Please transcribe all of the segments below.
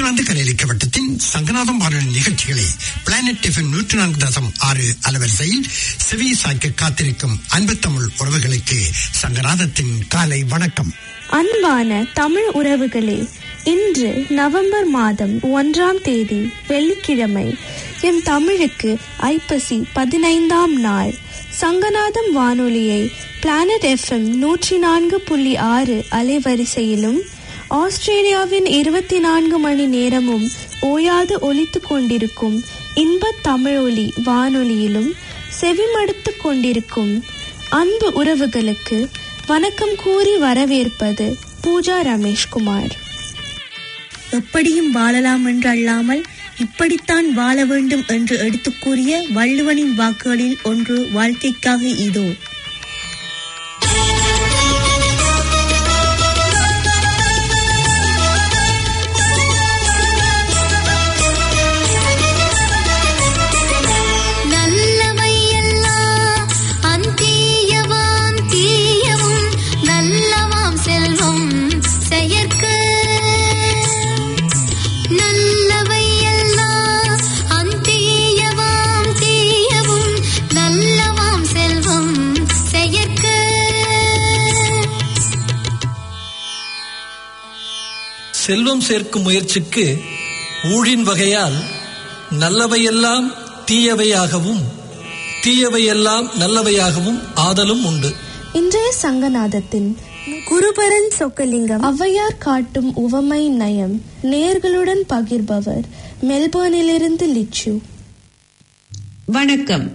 New Zealand கலையளிக்க வட்டத்தின் சங்கநாதம் வானொலி நிகழ்ச்சிகளை பிளானட் FM 104.6 அலைவரிசையில் செவி சாய்க்க காத்திருக்கும் அன்பு தமிழ் உறவுகளுக்கு சங்கநாதத்தின் காலை வணக்கம். அன்பான தமிழ் உறவுகளே, இன்று நவம்பர் மாதம் 1ஆம் தேதி வெள்ளிக்கிழமை. எம் தமிழுக்கு ஐப்பசி 15ஆம் நாள். சங்கநாதம் வானொலியை பிளானட் FM 104.6 அலைவரிசையிலும் ஆஸ்திரேலியாவின் 24 மணி நேரமும் ஓயாது ஒலித்துக் கொண்டிருக்கும் இன்ப தமிழொலி வானொலியிலும் செவிமடுத்துக் கொண்டிருக்கும் அன்பு உறவுகளுக்கு வணக்கம் கூறி வரவேற்பது பூஜா ரமேஷ்குமார். எப்படியும் வாழலாம் என்று அல்லாமல் இப்படித்தான் வாழ வேண்டும் என்று எடுத்துக் கூறிய வள்ளுவனின் வாக்குகளில் ஒன்று வாழ்க்கைக்காக இதோ. செல்வம் சேர்க்கும் முயற்சிக்கு ஊழின் வகையால் நல்லவையெல்லாம் தீயவையாகவும் தீயவையெல்லாம் நல்லவையாகவும் ஆதலும் உண்டு. இன்றைய சங்கநாதத்தின் குருபரன் சொக்கலிங்கம் ஔவையார் காட்டும் உவமை நயம் நேயர்களுடன் பகிர்பவர் மெல்போர்னிலிருந்து லிச்சு. வணக்கம்.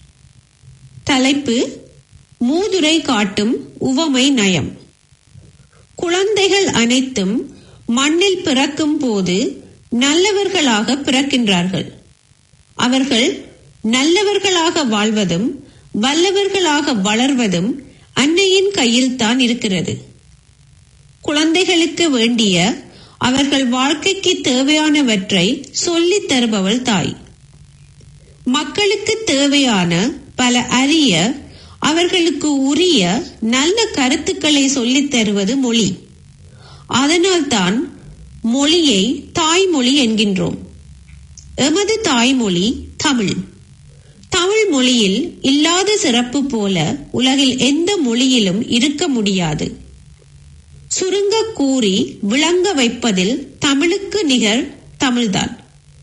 தலைப்பு: மூதுரை காட்டும் உவமை நயம். குழந்தைகள் அனைத்தும் மண்ணில் பிறக்கும் போது நல்லவர்களாக பிறக்கின்றார்கள். அவர்கள் நல்லவர்களாக வாழ்வதும் வல்லவர்களாக வளர்வதும் அன்னையின் கையில் தான் இருக்கிறது. குழந்தைகளுக்கு வேண்டிய அவர்கள் வாழ்க்கைக்கு தேவையானவற்றை சொல்லித் தருபவள் தாய். மக்களுக்கு தேவையான பல அரிய அவர்களுக்கு உரிய நல்ல கருத்துக்களை சொல்லித் தருவது மொழி. அதனால்தான் மொழியை தாய்மொழி என்கின்றோம். எமது தாய்மொழி தமிழ். தமிழ் மொழியில் இல்லாத சிறப்பு போல உலகில் எந்த மொழியிலும் இருக்க முடியாது. சுருங்க கூறி விளங்க வைப்பதில் தமிழுக்கு நிகர் தமிழ்தான்.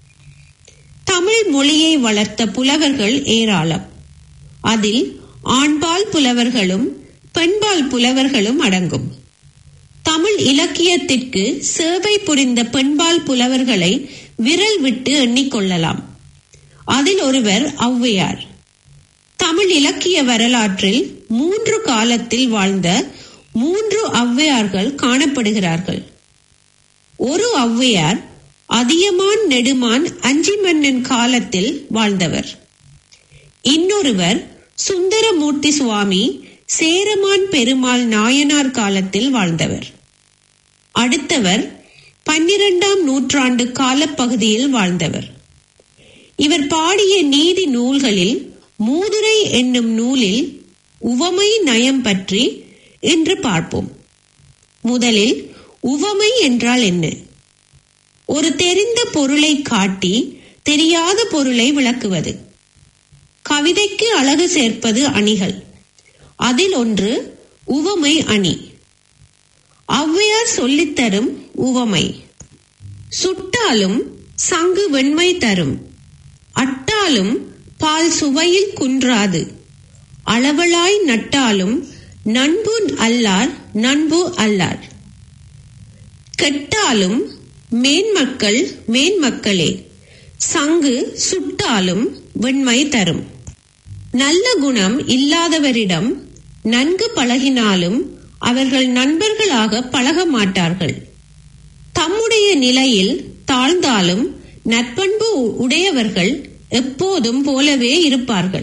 தமிழ் மொழியை வளர்த்த புலவர்கள் ஏராளம். அதில் ஆண்பால் புலவர்களும் பெண்பால் புலவர்களும் அடங்கும். தமிழ் இலக்கியத்திற்கு சேவை புரிந்த பெண்பால் புலவர்களை விரல் விட்டு எண்ணிக்கொள்ளலாம். அதில் ஒருவர் ஔவையார். தமிழ் இலக்கிய வரலாற்றில் 3 காலத்தில் வாழ்ந்த 3 ஔவையார்கள் காணப்படுகிறார்கள். ஒரு ஔவையார் அதியமான் நெடுமான் அஞ்சிமன்னன் காலத்தில் வாழ்ந்தவர். இன்னொருவர் சுந்தரமூர்த்தி சுவாமி சேரமான் பெருமாள் நாயனார் காலத்தில் வாழ்ந்தவர். அடுத்தவர் 12ஆம் நூற்றாண்டு காலப்பகுதியில் வாழ்ந்தவர். இவர் பாடிய நீதி நூல்களில் மூதுரை என்னும் நூலில் உவமை நயம் பற்றி இன்று பார்ப்போம். முதலில் உவமை என்றால் என்ன? ஒரு தெரிந்த பொருளை காட்டி தெரியாத பொருளை விளக்குவது. கவிதைக்கு அழகு சேர்ப்பது அணிகள். அதில் ஒன்று உவமை அணி. ஔவையார் சொல்லித்தரும் உவமை: சுட்டாலும் சங்கு வெண்மை தரும், அட்டாலும் பால் சுவையில் குன்றாது, அளவலாய் நட்டாலும் நண்பு அல்லார் நண்பு அல்லார், கெட்டாலும் மேன்மக்கள் மேன்மக்களே, சங்கு சுட்டாலும் வெண்மை தரும். நல்ல குணம் இல்லாதவரிடம் நன்கு பழகினாலும் அவர்கள் நண்பர்களாக பழக மாட்டார்கள். தம்முடைய நிலையில் தாழ்ந்தாலும் நற்பண்பு உடையவர்கள் எப்போதும் போலவே இருப்பார்கள்.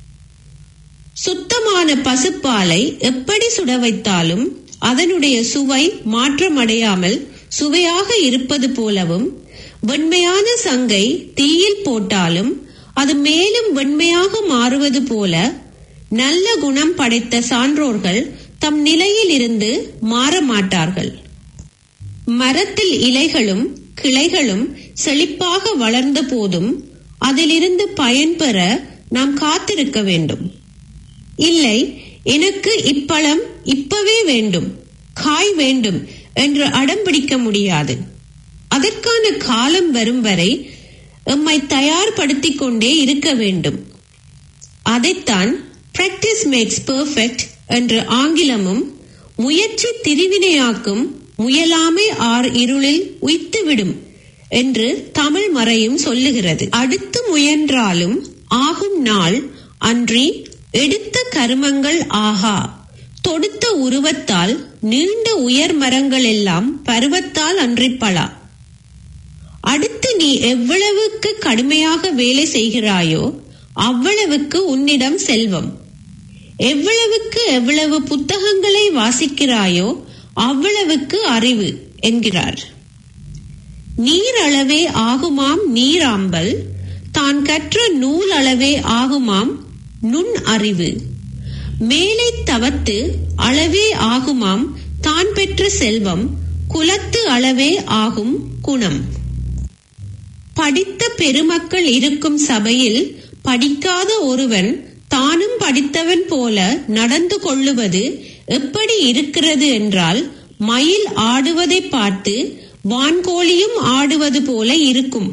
சுத்தமான பசுப்பாலை எப்படி சுட வைத்தாலும் அதனுடைய சுவை மாற்றமடையாமல் சுவையாக இருப்பது போலவும், வெண்மையான சங்கை தீயில் போட்டாலும் அது மேலும் வெண்மையாக மாறுவது போல நல்ல குணம் படைத்த சான்றோர்கள் தம் நிலையில் இருந்து மாற மாட்டார்கள். மரத்தில் இலைகளும் கிளைகளும் செழிப்பாக வளர்ந்த போதும் அதிலிருந்து பயன்பெற நாம் காத்திருக்க வேண்டும். இல்லை, எனக்கு இப்பழம் இப்பவே வேண்டும், காய் வேண்டும் என்று அடம்பிடிக்க முடியாது. அதற்கான காலம் வரும் வரை எம்மை தயார்படுத்திக் கொண்டே இருக்க வேண்டும். அதைத்தான் பிராக்டிஸ் மேக்ஸ் பெர்ஃபெக்ட் என்று ஆங்கிலமும், முயற்சி திருவினையாக்கும், முயலாமை ஆர் இருளில் உய்த்துவிடும் என்று தமிழ் மறையும் சொல்லுகிறது. அடுத்து முயன்றாலும் ஆகும் நாள் அன்றி எடுத்த கருமங்கள் ஆகா. தொடுத்த உருவத்தால் நீண்ட உயர் மரங்கள் எல்லாம் பருவத்தால் அன்றி பலா. அடுத்து நீ எவ்வளவுக்கு கடுமையாக வேலை செய்கிறாயோ அவ்வளவுக்கு உன்னிடம் செல்வம். எவ்வளவுக்கு எவ்வளவு புத்தகங்களை வாசிக்கிறாயோ அவ்வளவுக்கு அறிவு என்கிறார். நீர் அளவே ஆகுமாம் நீராம்பல், தான் கற்ற நூல் அளவே ஆகுமாம் நுண் அறிவு. மேலை தவத்து அளவே ஆகுமாம் தான் பெற்ற செல்வம், குலத்து அளவே ஆகும் குணம். படித்த பெருமக்கள் இருக்கும் சபையில் படிக்காத ஒருவன் தானும் படித்தவன் போல நடந்து கொள்ளுவது எப்படி இருக்கிறது என்றால், மயில் ஆடுவதை பார்த்து வான்கோழியும் ஆடுவது போல இருக்கும்.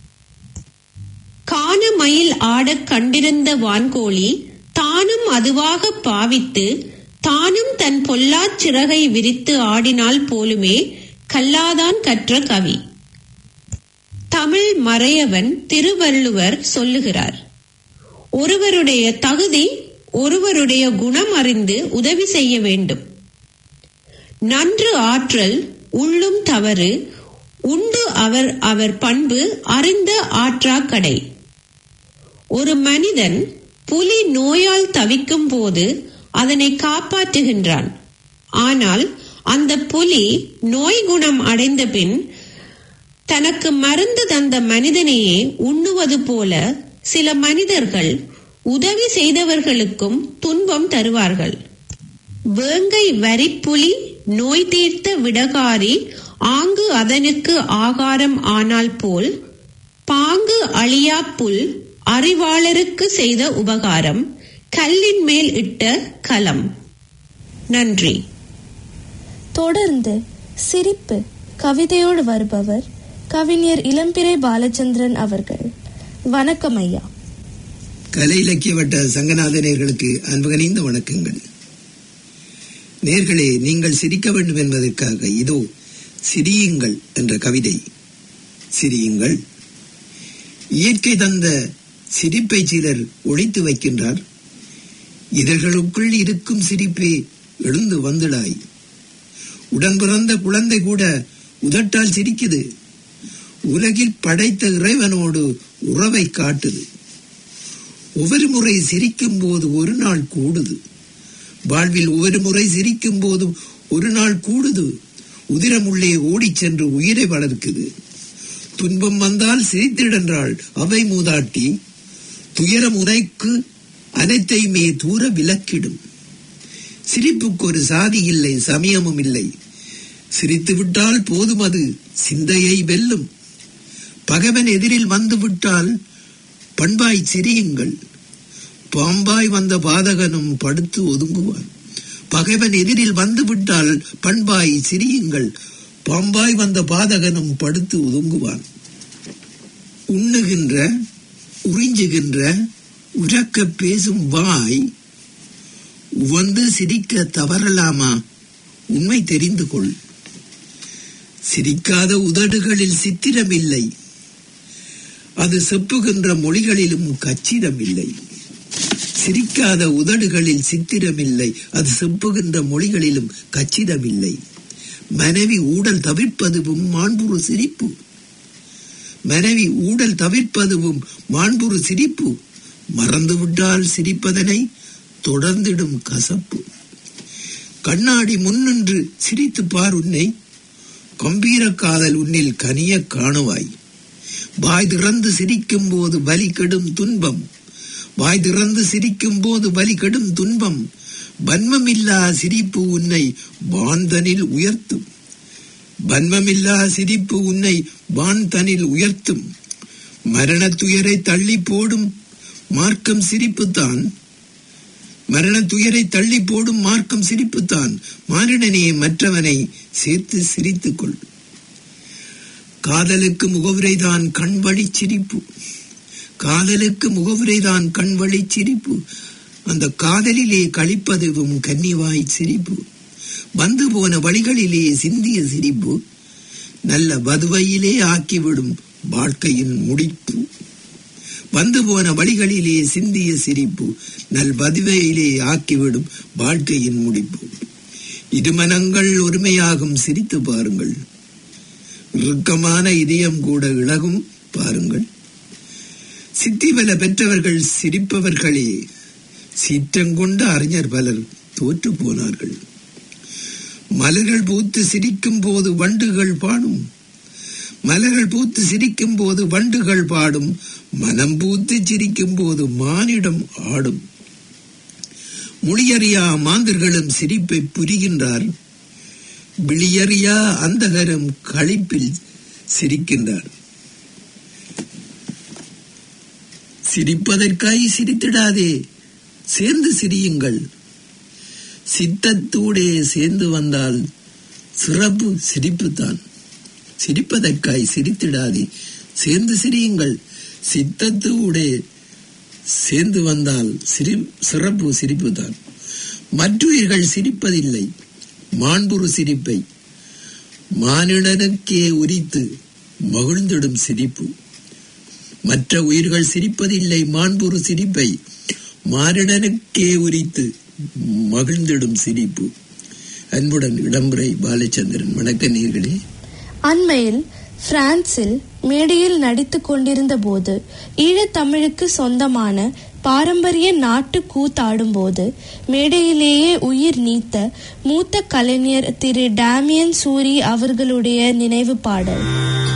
காண மயில் ஆடக் கண்டிருந்த வான்கோழி தானும் அதுவாக பாவித்து தானும் தன் பொல்லாச் சிறகை விரித்து ஆடினால் போலுமே கல்லாதான் கற்ற கவி. தமிழ் மறையவன் திருவள்ளுவர் சொல்லுகிறார், ஒருவருடைய தகுதி ஒருவருடைய குணம் அறிந்து உதவி செய்ய வேண்டும். நன்று ஆற்றல் உள்ளும் தவறு உண்டு அவர் அவர் பண்பு அறிந்த ஆற்றா கடை. ஒரு மனிதன் புலி நோயால் தவிக்கும் போது அதனை காப்பாற்றுகின்றான். ஆனால் அந்த புலி நோய் குணம் அடைந்த பின் தனக்கு மருந்து தந்த மனிதனையே உண்ணுவது போல சில மனிதர்கள் உதவி செய்தவர்களுக்கும் துன்பம் தருவார்கள். வேங்கை வரிப்புலி நோய் தீர்த்த விடகாரி ஆங்கு அதனுக்கு ஆகாரம் ஆனால் போல், பாங்கு அழியா புல் அறிவாளருக்கு செய்த உபகாரம், கல்லின் மேல் இட்ட கலம். நன்றி. தொடர்ந்து சிரிப்பு கவிதையோடு வருபவர் கவிஞர் இளம்பிறை பாலச்சந்திரன் அவர்கள். வணக்கம் ஐயா. கலை இலக்கிய வட்ட சங்கநாத நேயர்களுக்கு அன்புகனிந்த வணக்கங்கள். நேயர்களே, நீங்கள் சிரிக்க வேண்டும் என்பதற்காக இதோ சிரியுங்கள் என்ற கவிதை. சிரியுங்கள். இயற்கை தந்த சிரிப்பை சிலர் ஒழித்து வைக்கின்றார். இதழ்களுக்குள் இருக்கும் சிரிப்பே எழுந்து வந்துடாய். உடன் பிறந்த குழந்தை கூட உதட்டால் சிரிக்குது. உலகில் படைத்த இறைவனோடு உறவை காட்டுது. ஒவ்வொரு முறை சிரிக்கும் போது ஒரு நாள் கூடுது. வாழ்வில் ஒவ்வொரு முறை சிரிக்கும் போது ஒரு நாள் கூடுது. உதிரமுள்ளே ஓடிச் சென்று உயிரை வளர்க்குது. துன்பம் வந்தால் சிரித்திடன்றாள் அவை மூதாட்டி. துயரம் உரைக்கு அனைத்தையுமே தூர விலக்கிடும். சிரிப்புக்கு ஒரு சாதி இல்லை, சமயமும் இல்லை. சிரித்து விட்டால் போதும், அது சிந்தையை வெல்லும். பகைவன் எதிரில் வந்து விட்டால் பண்பாய் சிரியுங்கள். பாம்பாய் வந்த பாதகனும் படுத்து ஒதுங்குவான். பகைவன் எதிரில் வந்து விட்டால் பண்பாய் சிரியுங்கள். பாம்பாய் வந்த பாதகனும் படுத்து ஒதுங்குவான். உண்ணுகின்ற, உறிஞ்சுகின்ற, உரக்க பேசும் வாய் வந்து சிரிக்க தவறலாமா? உண்மை தெரிந்து கொள். சிரிக்காத உதடுகளில் சித்திரம் இல்லை. அது செப்புகின்ற மொழிகளிலும் கச்சிதம் இல்லை. சிரிக்காத உதடுகளில் சித்திரம் இல்லை. அது செப்புகின்ற மொழிகளிலும் கச்சிதம் இல்லை. மனைவி ஊடல் தவிர்ப்பதுவும் மாண்புறு சிரிப்பு. மனைவி ஊடல் தவிர்ப்பதுவும் மாண்புறு சிரிப்பு. மறந்துவிட்டால் சிரிப்பதனை தொடர்ந்திடும் கசப்பு. கண்ணாடி முன்னின்று சிரித்து பார் உன்னை. கம்பீர காதல் உன்னில் கனிய காணுவாய். வாய் திறந்து சிரிக்கும் போது வலி கெடும் துன்பம். வாய் திறந்து சிரிக்கும் போது வலி கெடும் துன்பம். வன்மமில்லா சிரிப்பு உன்னை வாந்தனில் உயர்த்தும். வன்மமில்லா சிரிப்பு உன்னை வான் தனில் உயர்த்தும். மரணத்துயரை தள்ளி போடும் மார்க்கம் சிரிப்புத்தான். மரணத்துயரை தள்ளி போடும் மார்க்கம் சிரிப்புத்தான். மானிடனே, மற்றவனை சேர்த்து சிரித்துக்கொள். காதலுக்கு முகவுரைதான் கண்வழி சிரிப்பு. காதலுக்கு முகவுரைதான் கண்வழி சிரிப்பு. அந்த காதலிலே கழிப்பதுவும் கன்னிவாய் சிரிப்பு. வந்து போன வழிகளிலே சிந்திய சிரிப்பு நல்ல வதுவையிலே ஆக்கிவிடும் வாழ்க்கையின் முடிப்பு. வந்து போன வழிகளிலே சிந்திய சிரிப்பு நல் வதுவையிலே ஆக்கிவிடும் வாழ்க்கையின் முடிப்பு. இருமனங்கள் ஒருமையாகும் சிரித்து பாருங்கள். இறுக்கமான இதயம் கூட இழகும் பாருங்கள். சித்திபல பெற்றவர்கள் சிரிப்பவர்களே. சீற்றங்கொண்ட அறிஞர் பலர் தோற்று போனார்கள். மலர்கள் பூத்து சிரிக்கும் போது வண்டுகள் பாடும். மலர்கள் பூத்து சிரிக்கும் போது வண்டுகள் பாடும். மனம் பூத்து சிரிக்கும் போது மானிடம் ஆடும். மொழியறியா மாந்தர்களும் சிரிப்பை புரிகின்றார். விழியறியா அந்தகரும் களிப்பில் சிரிக்கின்றார். சிரிப்பதற்காய் சிரித்திடாதே, சேர்ந்து சிரியுங்கள். சித்தத்தூடே சேர்ந்து வந்தால் சிறப்பு சிரிப்புத்தான். சிரிப்பதற்காய் சிரித்திடாதே, சேர்ந்து சிரியுங்கள். சித்தத்தூடே சேர்ந்து வந்தால் சிறப்பு சிரிப்புத்தான். மற்றுயிர்கள் சிரிப்பதில்லை மாண்புறு சிரிப்பை. மானிடனுக்கே உரித்து மகிழ்ந்திடும் சிரிப்பு. மற்ற உயிர்கள் சிரிப்பதில்லை மாண்புறு சிரிப்பை. மானிடனுக்கே உரித்து மகிழ்ந்திடும் சிரிப்பு. அன்புடன் இடம்புரை பாலச்சந்திரன். வணக்க நேயர்களே. அண்மையில் பிரான்சில் மேடையில் நடித்துக் கொண்டிருந்த போது ஈழத்தமிழுக்கு சொந்தமான பாரம்பரிய நாட்டு கூத்தாடும் போது மேடையிலேயே உயிர் நீத்த மூத்த கலைஞர் திரு டேமியன் சூரி அவர்களுடைய நினைவு பாடல்.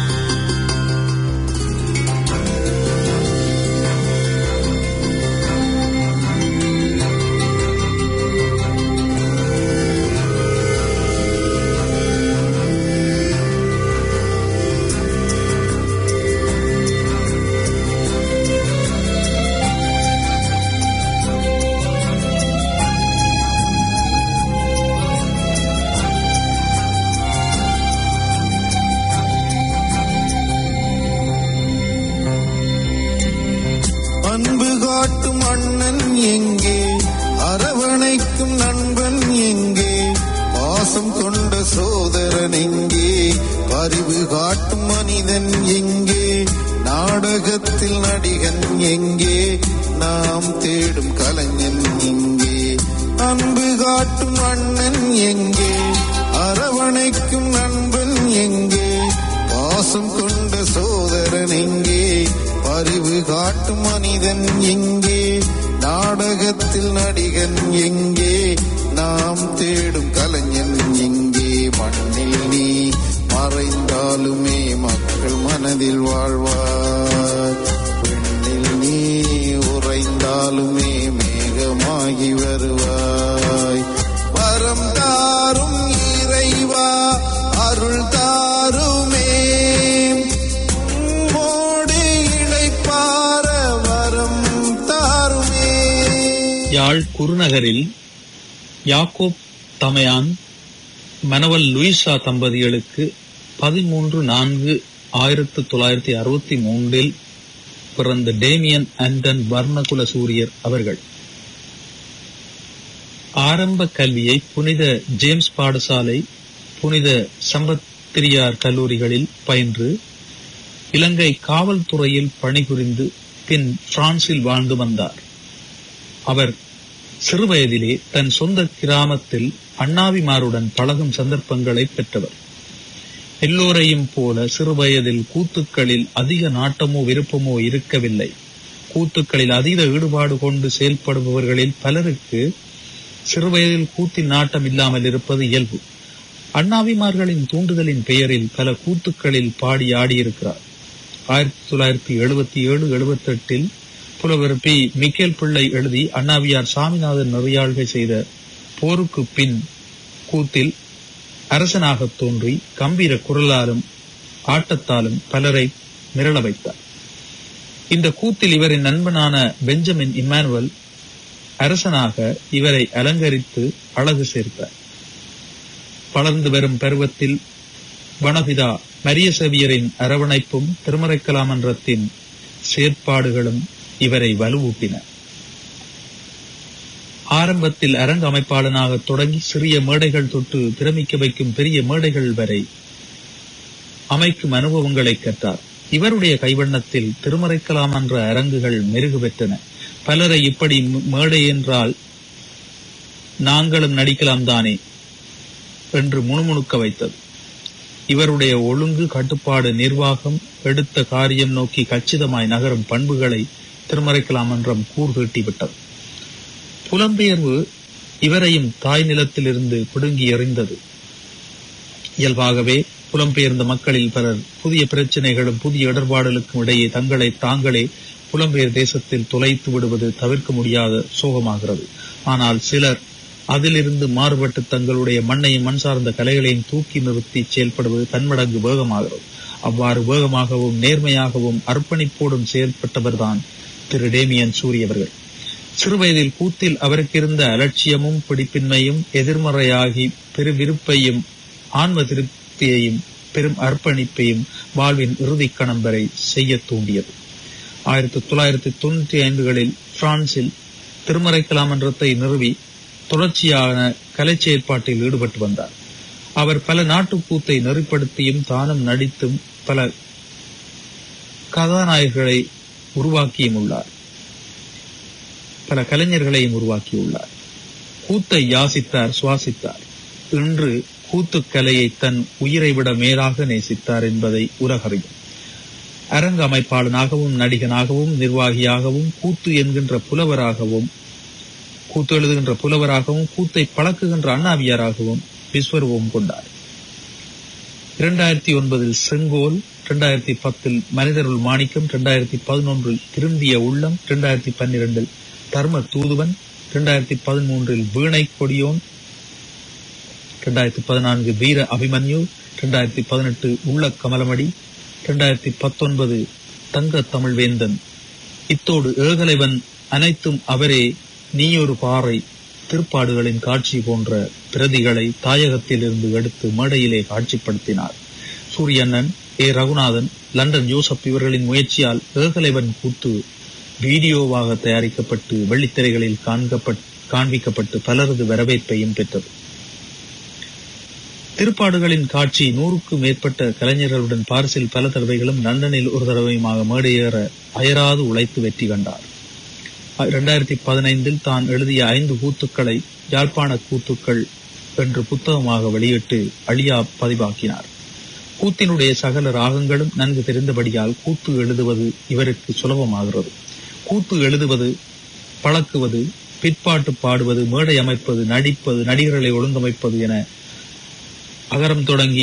யாழ் குருநகரில் யாக்கோப் தமையான் மனவல் லூயிசா தம்பதிகளுக்கு 13/4/1963 பிறந்த டேமியன் ஆண்டன் வர்ணகுல சூரியர் அவர்கள் ஆரம்ப கல்வியை புனித ஜேம்ஸ் பாடசாலை, புனித சம்பத்திரியார் கல்லூரிகளில் பயின்று இலங்கை காவல்துறையில் பணிபுரிந்து பின் பிரான்சில் வாழ்ந்து வந்தார். அவர் சிறுவயதிலே தன் சொந்த கிராமத்தில் அண்ணாவிமாருடன் பழகும் சந்தர்ப்பங்களை பெற்றவர். எல்லோரையும் போல சிறுவயதில் கூத்துக்களில் அதிக நாட்டமோ விருப்பமோ இருக்கவில்லை. கூத்துக்களில் அதீத ஈடுபாடு கொண்டு செயல்படுபவர்களில் பலருக்கு சிறுவயதில் கூத்தில் நாட்டம் இல்லாமல் இருப்பது இயல்பு. அண்ணாவிமார்களின் தூண்டுதலின் பெயரில் பல கூத்துக்களில் பாடி ஆடியிருக்கிறார். 1977-78 புலவர் பி. மிக்கேல் பிள்ளை எழுதி அண்ணாவியார் சாமிநாதன் நெறியாள்கை செய்த போருக்கு பின் கூத்தில் அரசனாக தோன்றி கம்பீர குரலாலும் ஆட்டத்தாலும் பலரை மிரள வைத்தார். இந்த கூத்தில் இவரின் நண்பனான பெஞ்சமின் இம்மானுவல் அரசனாக இவரை அலங்கரித்து அழகு சேர்த்தார். வளர்ந்து வரும் பருவத்தில் வனபிதா மரிய சேவியரின் அரவணைப்பும் திருமறைக்கலாமன்றத்தின் செயற்பாடுகளும் இவரை வலுவூட்டின. ஆரம்பத்தில் அரங்க அமைப்பாளனாக தொடங்கி சிறிய மேடைகள் தொட்டு பிரமிக்க வைக்கும் பெரிய மேடைகள் வரை அமைக்கும் அனுபவங்களை கற்றார். இவருடைய கைவண்ணத்தில் திருமறைக்கலாமன்ற அரங்குகள் மெருகு பெற்றன. பலரை இப்படி மேடை என்றால் நாங்களும் நடிக்கலாம் தானே என்று முணுமுணுக்க வைத்தது. இவருடைய ஒழுங்கு, கட்டுப்பாடு, நிர்வாகம், எடுத்த காரியம் நோக்கி கச்சிதமாய் நகரும் பண்புகளை திருமறைக்கலாமன்றம் கூர்தீட்டிவிட்டது. புலம்பெயர்வு இவரையும் தாய் நிலத்திலிருந்து பிடுங்கி எறிந்தது. இயல்பாகவே புலம்பெயர்ந்த மக்களில் பலர் புதிய பிரச்சனைகளும் புதிய இடர்பாடுகளுக்கும் இடையே தங்களை தாங்களே புலம்பெயர் தேசத்தில் தொலைத்து விடுவது தவிர்க்க முடியாத சோகமாகிறது. ஆனால் சிலர் அதிலிருந்து மாறுபட்டு தங்களுடைய மண்ணையும் மண் சார்ந்த கலைகளையும் தூக்கி நிறுத்தி செயல்படுவது பன்மடங்கு வேகமாகிறது. அவ்வாறு வேகமாகவும் நேர்மையாகவும் அர்ப்பணிப்போடும் செயல்பட்டவர்தான் திரு டேமியன் சூரி அவர்கள். சிறுவயதில் கூத்தில் அவருக்கு இருந்த அலட்சியமும் பிடிப்பின்மையும் எதிர்மறையாகி பெரு விருப்பையும் ஆன்ம திருப்தியையும் பெரும் அர்ப்பணிப்பையும் வாழ்வின் இறுதிக்கணம் வரை செய்ய தூண்டியது. 1995களில் பிரான்சில் திருமறைக்கலாமன்றத்தை நிறுவி தொடர்ச்சியான கலை செயற்பாட்டில் ஈடுபட்டு வந்தார். அவர் பல நாட்டுக்கூத்தை நெறிப்படுத்தியும் தானும் நடித்தும் பல கதாநாயகர்களை உருவாக்கியும் உள்ளார். பல கலைஞர்களையும் உருவாக்கியுள்ளார். கூத்தை யாசித்தார், சுவாசித்தார். இன்று கூத்துக்கலையை தன் உயிரை விட மேலாக நேசித்தார் என்பதை உலகறியும். அரங்க அமைப்பாளனாகவும் நடிகனாகவும் நிர்வாகியாகவும் கூத்து என்கின்ற புலவராகவும் கூத்து எழுதுகின்ற புலவராகவும் கூத்தை பழக்குகின்ற அண்ணாவியாராகவும் விஸ்வரூபம் கொண்டார். 2009 செங்கோல், 2010 மனிதருள் மாணிக்கம், 2011 திரும்பிய உள்ளம், 2012 தர்ம தூதுவன், 2013 வீணை கொடியோன், 2014 வீர அபிமன்யு, 2018 உள்ள கமலமடி, 2019 தங்க தமிழ்வேந்தன். இத்தோடு ஏகலைவன், அனைத்தும் அவரே, நீயொரு பாறை, திருப்பாடுகளின் காட்சி போன்ற பிரதிகளை தாயகத்தில் இருந்து எடுத்து மேடையிலே காட்சிப்படுத்தினார். Suriyannan, A Raghunathan, London Joseph இவர்களின் முயற்சியால் ஏகலைவன் கூத்து வீடியோவாக தயாரிக்கப்பட்டு வெள்ளித்திரைகளில் காண்பிக்கப்பட்டு பலரது வரவேற்பையும் பெற்றது. திருப்பாடுகளின் காட்சி 100க்கும் மேற்பட்ட கலைஞர்களுடன் பாரிஸில் பல தடவைகளும் லண்டனில் ஒரு தடவையுமாக மேடையேற அயராது உழைத்து வெற்றி கண்டார். 2015 தான் எழுதிய 5 கூத்துக்களை யாழ்ப்பாண கூத்துக்கள் என்று புத்தகமாக வெளியிட்டு அழியா பதிவாக்கினார். கூத்தினுடைய சகல ராகங்களும் நன்கு தெரிந்தபடியால் கூத்து எழுதுவது இவருக்கு சுலபமாகிறது. கூத்து எழுதுவது, பழக்குவது, பிற்பாட்டு பாடுவது, மேடை அமைப்பது, நடிப்பது, நடிகர்களை ஒழுங்கமைப்பது என அகரம் தொடங்கி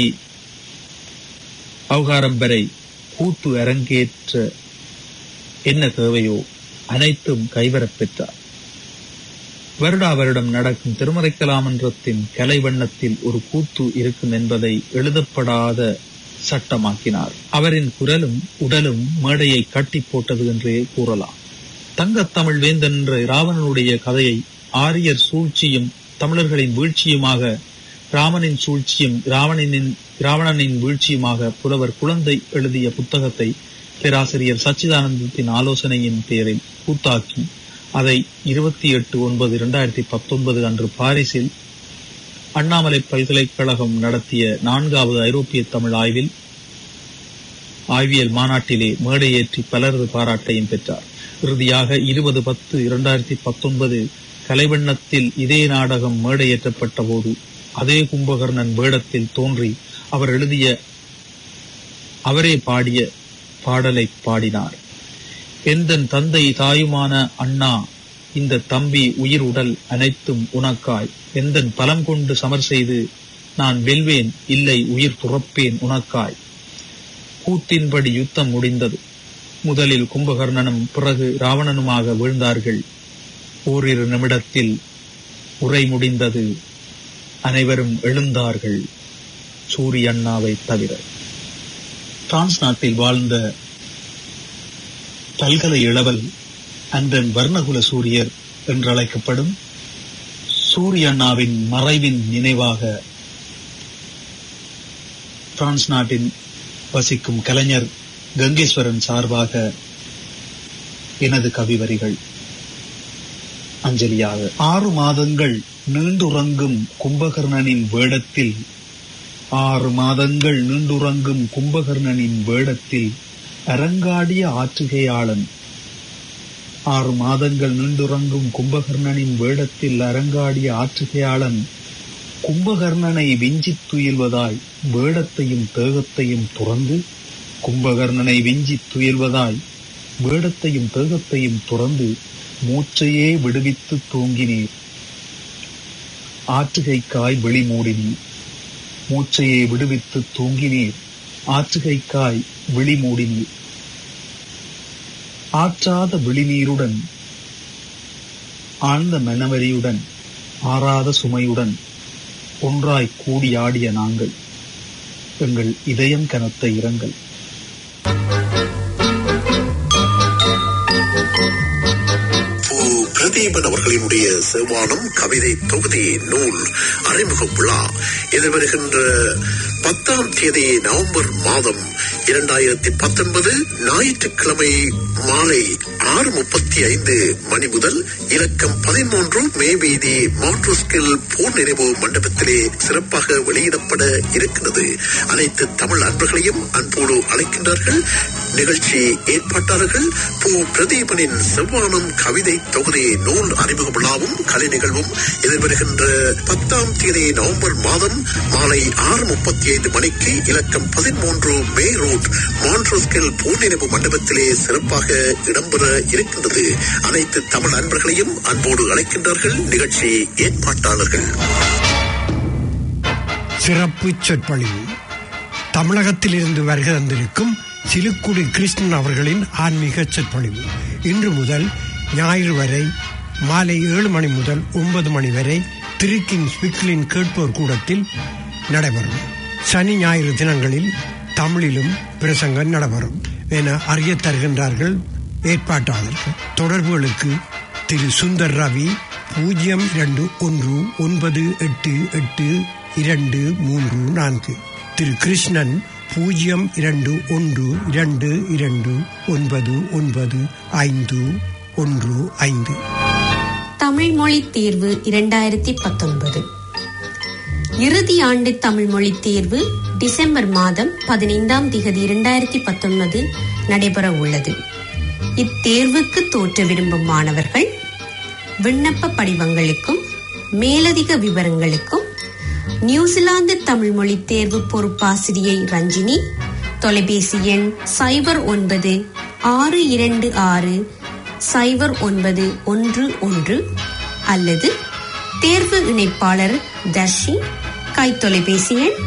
அவகாரம் வரை கூத்து அரங்கேற்ற என்ன தேவையோ அனைத்தும் கைவரப் பெற்றார். வருடா வருடம் நடக்கும் திருமறைக்கலாமன்றத்தின் கலை வண்ணத்தில் ஒரு கூத்து இருக்கும் என்பதை எழுதப்படாத சட்டமாக்கினார். அவரின் குரலும் உடலும் மேடையை கட்டி போட்டது என்றே கூறலாம். தங்கத்தமிழ் வேந்தன் என்ற ராவணனுடைய கதையை ஆரியர் சூழ்ச்சியும் தமிழர்களின் வீழ்ச்சியுமாக, ராமனின் சூழ்ச்சியும் ராவணனின் வீழ்ச்சியுமாக புலவர் குழந்தை எழுதிய புத்தகத்தை பேராசிரியர் சச்சிதானந்தத்தின் ஆலோசனையின் பேரில் கூத்தாக்கி அதை 28/9/2019 அன்று பாரிஸில் அண்ணாமலை பல்கலைக்கழகம் நடத்திய 4வது ஐரோப்பிய தமிழ் ஆய்வியல் மாநாட்டிலே மேடையேற்றி பலரது பாராட்டையும் பெற்றார். இறுதியாக 20/10/2019 கலைவண்ணத்தில் இதே நாடகம் மேடையேற்றப்பட்ட போது அதே கும்பகர்ணன் வேடத்தில் தோன்றி அவர் எழுதிய அவரே பாடிய பாடலை பாடினார். எந்தன் தந்தை தாயுமான அண்ணா, இந்த தம்பி உயிர் உடல் அனைத்தும் உனக்காய், எந்தன் பலம் கொண்டு சமர் செய்து நான் வெல்வேன், இல்லை உயிர் துறப்பேன் உனக்காய். கூத்தின்படி யுத்தம் முடிந்தது. முதலில் கும்பகர்ணனும் பிறகு ராவணனுமாக வீழ்ந்தார்கள். ஓரிரு நிமிடத்தில் உரை முடிந்தது. அனைவரும் எழுந்தார்கள். சூரியண்ணாவை தவிர. பிரான்ஸ் நாட்டில் வாழ்ந்த பல்கலை இளவல் அன்றன் வர்ணகுல சூரியர் என்றழைக்கப்படும் சூரியண்ணாவின் மறைவின் நினைவாக பிரான்ஸ் நாட்டின் வசிக்கும் கலைஞர் கங்கேஸ்வரன் சார்பாக எனது கவிவரிகள் அஞ்சலியாக. 6 மாதங்கள் நீண்டுறங்கும் கும்பகர்ணனின் வேடத்தில் 6 மாதங்கள் நீண்டுறங்கும் கும்பகர்ணனின் வேடத்தில் அரங்காடிய ஆற்றுகையாளன் 6 மாதங்கள் நீண்டுறங்கும் கும்பகர்ணனின் வேடத்தில் அரங்காடிய ஆற்றுகையாளன் கும்பகர்ணனை விஞ்சித் துயில்வதாய் வேடத்தையும் தேகத்தையும் துறந்து கும்பகர்ணனை விஞ்சித் துயில்வதாய் வேடத்தையும் தேகத்தையும் துறந்து மூச்சையே விடுவித்து தூங்கினீர். ஆற்றுகைக்காய் விழி மூடினீர். மூச்சையே விடுவித்து தூங்கினீர். ஆற்றுகைக்காய் விழி மூடினீர். ஆற்றாத விழிநீருடன் ஆழ்ந்த மனவரியுடன் ஆறாத சுமையுடன் ஒன்றாய் கூடியாடிய நாங்கள் எங்கள் இதயம் கனத்த இரங்கல். பிரதீபன் அவர்களினுடைய செவ்வானம் கவிதை தொகுதி நூல் அறிமுக விழா எதிர்வருகின்ற 10ஆம் தேதி நவம்பர் மாதம் 2019 ஞாயிற்றுக்கிழமை மாலை 6:35 மணி முதல் இலக்கம் 13 மே வீதி மாட்ரோஸ்கில் போர் நினைவு மண்டபத்திலே சிறப்பாக வெளியிடப்பட இருக்கிறது. அனைத்து தமிழ் அன்பர்களையும் அன்போடு அழைக்கின்றார்கள். நிகழ்ச்சி ஏற்பாட்டாளர்கள் பூ பிரதீபனின் செவ்வானம் கவிதை தொகுதி நூல் அறிமுக விழாவும் கலை நிகழ்வும் எதிர்வருகின்ற 10ஆம் தேதி நவம்பர் மாதம் மாலை 6:35 மணிக்கு இலக்கம் 13 மே ரோட் மான்ட்ரோஸ்கில் போர் நினைவு மண்டபத்திலே சிறப்பாக இடம்பெற இருக்கின்றது. அனைத்து தமிழ் அன்பர்களையும் அன்போடு அழைக்கின்றார்கள் நிகழ்ச்சி ஏற்பாட்டாளர்கள். சிறப்பு சொற்பொழிவு தமிழகத்தில் இருந்து வருகை தந்திருக்கும் சிலுக்குடி கிருஷ்ணன் அவர்களின் ஆன்மீக சொற்பொழிவு இன்று முதல் ஞாயிறு வரை மாலை 7 மணி முதல் 9 மணி வரை திருக்கின் ஸ்பிக்லின் கேட்போர் கூடத்தில் நடைபெறும். சனி ஞாயிறு தினங்களில் தமிழிலும் பிரசங்கம் நடைபெறும் என அறிய தருகின்றார்கள் ஏற்பாட்டாளர்கள். தொடர்புகளுக்கு திரு சுந்தர் ரவி 0219888234, திரு கிருஷ்ணன் 0212299515. தமிழ் மொழி தேர்வு 2019 இறுதி ஆண்டு தமிழ் மொழி தேர்வு டிசம்பர் மாதம் 15ஆம் தேதி 2019 நடைபெற உள்ளது. இத்தேர்வுக்கு தோற்ற விரும்பும் மாணவர்கள் விண்ணப்ப படிவங்களுக்கும் மேலதிக விவரங்களுக்கும் நியூசிலாந்து தமிழ் மொழி தேர்வு பொறுப்பாசிரியை ரஞ்சினி, தொலைபேசி எண் 09260911 அல்லது தேர்வு இணைப்பாளர் தர்ஷி, கைத்தொலைபேசி எண்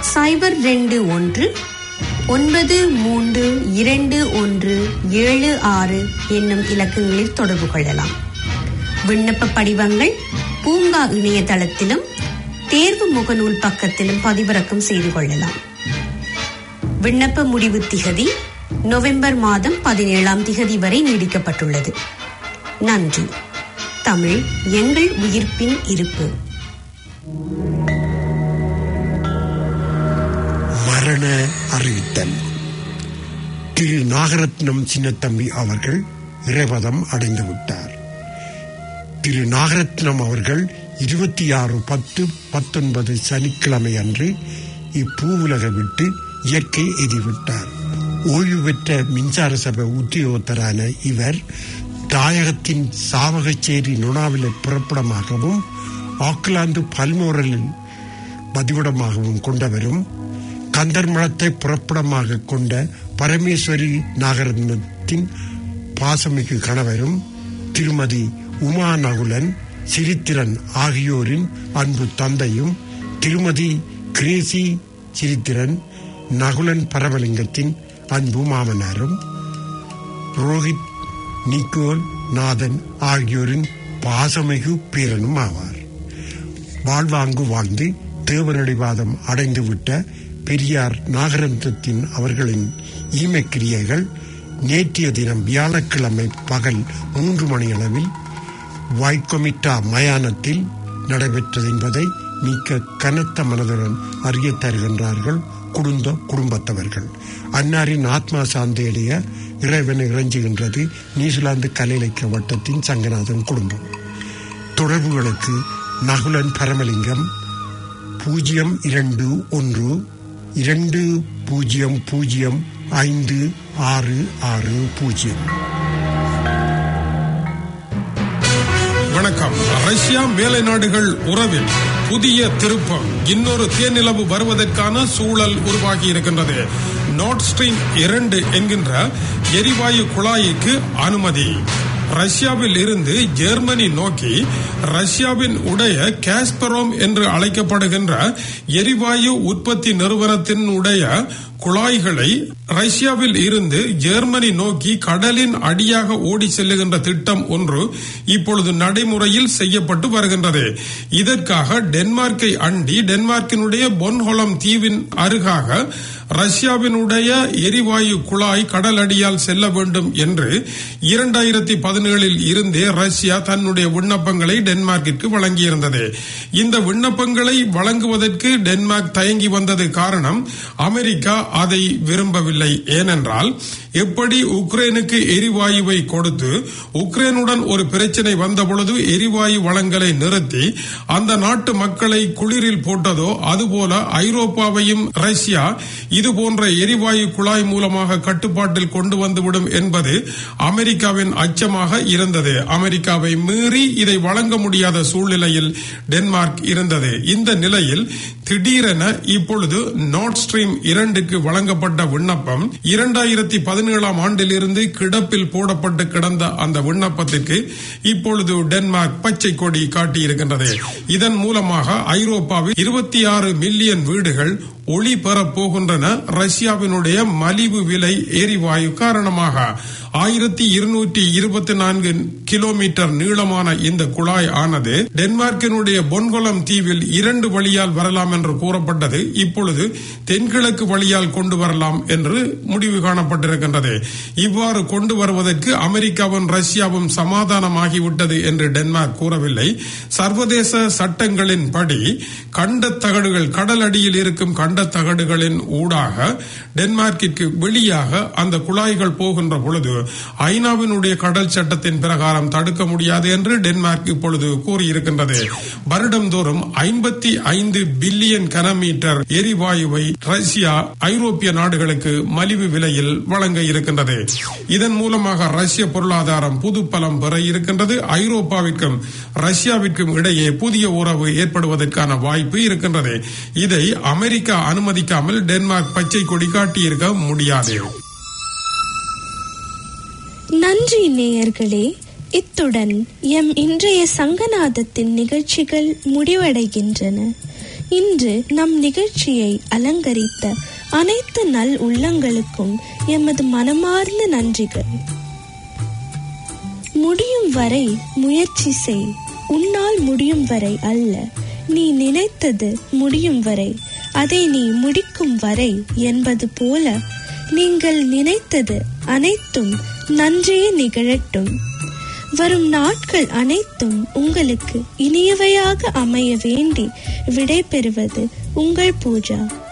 0219322176 என்னும் இலக்கங்களில் தொடர்பு கொள்ளலாம். விண்ணப்ப படிவங்கள் பூங்கா இணையதளத்திலும் தேர்வு முகநூல் பக்கத்திலும் பதிவிறக்கம் செய்து கொள்ளலாம். விண்ணப்ப முடிவு திகதி நவம்பர் மாதம் 17ஆம் திகதி வரை நீடிக்கப்பட்டுள்ளது. நன்றி. தமிழ் எங்கள் உயிர்ப்பின் இருப்பு. மரண அறிவித்தல். திரு நாகரத்னம் சின்னத்தம்பி அவர்கள் இறைபதம் அடைந்து விட்டார். திரு நாகரத்னம் அவர்கள் 26/10/19 சனிக்கிழமை அன்று இப்பூவுலக விட்டு இயற்கை எதிர்விட்டார். ஓய்வு பெற்ற மின்சார சபை உத்தியோகத்தரான இவர் தாயகத்தின் சாவகச்சேரி நுணாவிலை புறப்படமாகவும் ஆக்லாந்து பல்மோரலில் பதிவிடமாகவும் கொண்டவரும் கந்தர்மலத்தை புறப்படமாக கொண்ட பரமேஸ்வரி நாகரத்னத்தின் பாசமிகு கணவரும் திருமதி உமா நகுலன் சிரித்திரன் ஆகியோரின் அன்பு தந்தையும் திருமதி கிரேசி சிரித்திரன் நகுலன் பரமலிங்கத்தின் அன்பு மாமனாரும் ரோஹித் நிக்கோல் நாதன் ஆகியோரின் பாசமிகு பேரனும் ஆவார். வாழ்வாங்கு வாழ்ந்து தேவனடிவாதம் அடைந்துவிட்ட பெரியார் நாகரத்னத்தின் அவர்களின் ஈமக்கிரியைகள் நேற்றைய தினம் வியாழக்கிழமை பகல் 3 மணியளவில் வாய்க்கொமிட்டா மயானத்தில் நடைபெற்றது என்பதை மிக்க கனத்த மனதுடன் அறிய தருகின்றார்கள் குடும்பத்தவர்கள். அன்னாரின் ஆத்மா சாந்தியடைய இறைவனை இறைஞ்சுகின்றது நியூசிலாந்து கலை இலக்கிய வட்டத்தின் சங்கநாதன் குடும்பம். தொடர்புகளுக்கு நகுலன் பரமலிங்கம் 021 200 5660. வணக்கம். ரஷ்யா மேலை நாடுகள் உறவில் புதிய திருப்பம், இன்னொரு தேனிலவு வருவதற்கான சூழல் உருவாகி இருக்கின்றது. நார்ட் ஸ்ட்ரீம் 2 என்கின்ற எரிவாயு குழாய்க்கு அனுமதி. ரஷ்யாவில் இருந்து ஜெர்மனி நோக்கி ரஷ்யாவின் உடைய காஸ்பரோம் என்று அழைக்கப்படுகின்ற எரிவாயு உற்பத்தி நிறுவனத்தின் உடைய குழாய்களை ரஷ்யாவில் இருந்து ஜெர்மனி நோக்கி கடலின் அடியாக ஓடி செல்லுகின்ற திட்டம் ஒன்று இப்பொழுது நடைமுறையில் செய்யப்பட்டு வருகின்றது. இதற்காக டென்மார்க்கை அண்டி டென்மார்க்கினுடைய பொன்ஹோலம் தீவின் அருகாக ரஷ்யாவினுடைய எரிவாயு குழாய் கடல் அடியால் செல்ல வேண்டும் என்று 2017 இருந்தே ரஷ்யா தன்னுடைய விண்ணப்பங்களை டென்மார்க்கிற்கு வழங்கியிருந்தது. இந்த விண்ணப்பங்களை வழங்குவதற்கு டென்மார்க் தயங்கி வந்தது காரணம் அமெரிக்கா அதை விரும்பவில்லை. ஏனென்றால் எப்படி உக்ரைனுக்கு எரிவாயுவை கொடுத்து உக்ரைனுடன் ஒரு பிரச்சனை வந்த பொழுது எரிவாயு வளங்களை நிறுத்தி அந்த நாட்டு மக்களை குளிரில் போட்டதோ அதுபோல ஐரோப்பாவையும் ரஷ்யா இதுபோன்ற எரிவாயு குழாய் மூலமாக கட்டுப்பாட்டில் கொண்டு வந்துவிடும் என்பது அமெரிக்காவின் அச்சமாக இருந்தது. அமெரிக்காவை மீறி இதை வழங்க முடியாத சூழ்நிலையில் டென்மார்க் இருந்தது. இந்த நிலையில் திடீரென இப்பொழுது நார்ட் ஸ்ட்ரீம் 2க்கு வழங்கப்பட்ட விண்ணப்பம் 2017 ஆண்டிலிருந்து கிடப்பில் போடப்பட்டு கிடந்த அந்த விண்ணப்பத்திற்கு இப்பொழுது டென்மார்க் பச்சை கொடி காட்டியிருக்கின்றது. இதன் மூலமாக ஐரோப்பாவில் 26 மில்லியன் வீடுகள் ஒளி பெறப் போகின்றன. ரஷ்யாவினுடைய மலிவு விலை எரிவாயு காரணமாக 1224 கிலோமீட்டர் நீளமான இந்த குழாய் ஆனது டென்மார்க்கினுடைய பொன்ஹோலம் தீவில் 2 வழியால் வரலாம் என்று கூறப்பட்டது. இப்பொழுது தென்கிழக்கு வழியால் கொண்டு வரலாம் என்று முடிவு காணப்பட்டிருக்கின்றது. இவ்வாறு கொண்டு வருவதற்கு அமெரிக்காவும் ரஷ்யாவும் சமாதானமாகிவிட்டது என்று டென்மார்க் கூறவில்லை. சர்வதேச சட்டங்களின் படி கண்ட தகடுகள் கடல் அடியில் இருக்கும் கண்ட தகடுகளின் ஊடாக டென்மார்க்கிற்கு வெளியாக அந்த குழாய்கள் போகின்ற பொழுது ஐநாவினுடைய கடல் சட்டத்தின் பிரகாரம் தடுக்க முடியாது என்று டென்மார்க் இப்பொழுது கூறியிருக்கின்றது. வருடந்தோறும் 55 பில்லியன் கனமீட்டர் எரிவாயுவை ரஷ்யா ஐரோப்பிய நாடுகளுக்கு மலிவு விலையில் வழங்க இருக்கின்றது. இதன் மூலமாக ரஷ்ய பொருளாதாரம் புது பலம் பெற இருக்கின்றது. ஐரோப்பாவிற்கும் ரஷ்யாவிற்கும் இடையே புதிய உறவு ஏற்படுவதற்கான வாய்ப்பு இருக்கின்றது. இதை அமெரிக்கா அனுமதிக்காமல் டென்மார்க் பச்சை கொடி காட்டியிருக்க முடியாது. நன்றி நேயர்களே. இத்துடன் எம் இன்றைய சங்கநாதத்தின் நிகழ்ச்சிகள் முடிவடைகின்றன. இன்று நம் நிகழ்ச்சியை அலங்கரித்த அனைத்து நல் உள்ளங்களுக்கும் எமது மனமார்ந்த நன்றிகள். முடியும் வரை முயற்சி செய், உன்னால் முடியும் வரை அல்ல, நீ நினைத்தது முடியும் வரை அதை நீ முடிக்கும் வரை என்பது போல நீங்கள் நினைத்தது அனைத்தும் நன்றே நிகழட்டும். வரும் நாட்கள் அனைத்தும் உங்களுக்கு இனியவையாக அமைய வேண்டி விடை பெறுவது உங்கள் பூஜா.